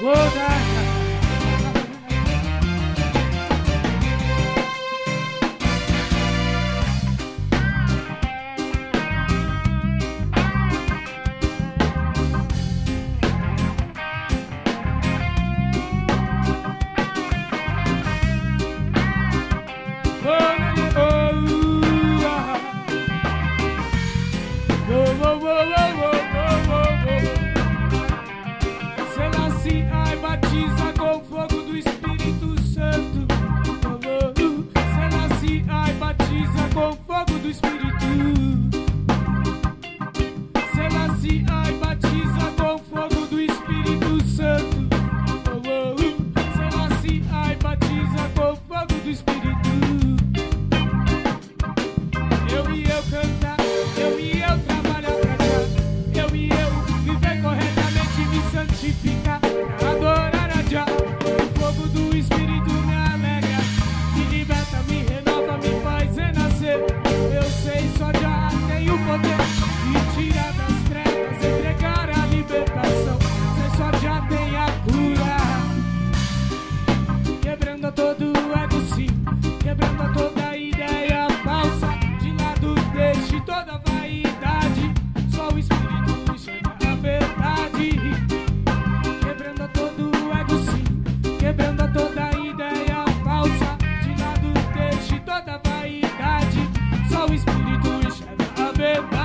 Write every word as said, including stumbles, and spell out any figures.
Batiza com fogo do Espírito Santo. Selassie, ai, batiza com fogo do Espírito. Selassie, ai, batiza com fogo do Espírito Santo. Selassie, ai, batiza com fogo do Espírito. Eu e eu cantar, eu e eu trabalhar pra cá. Eu e eu viver corretamente e me santificar. Adorar a Jah, o fogo do Espírito me alegra, me liberta, me renova, me faz renascer. Eu sei, só Jah tem o poder de tirar das trevas, entregar a libertação. Sei, só Jah tem a cura, quebrando todo o ego, sim, quebrando toda ideia falsa. De lado deixe toda vaidade, só o Espírito enxerga a verdade. Quebrando todo o ego, sim, quebrando toda ideia falsa. De lado deixe toda vaidade, só o Espírito enxerga a verdade.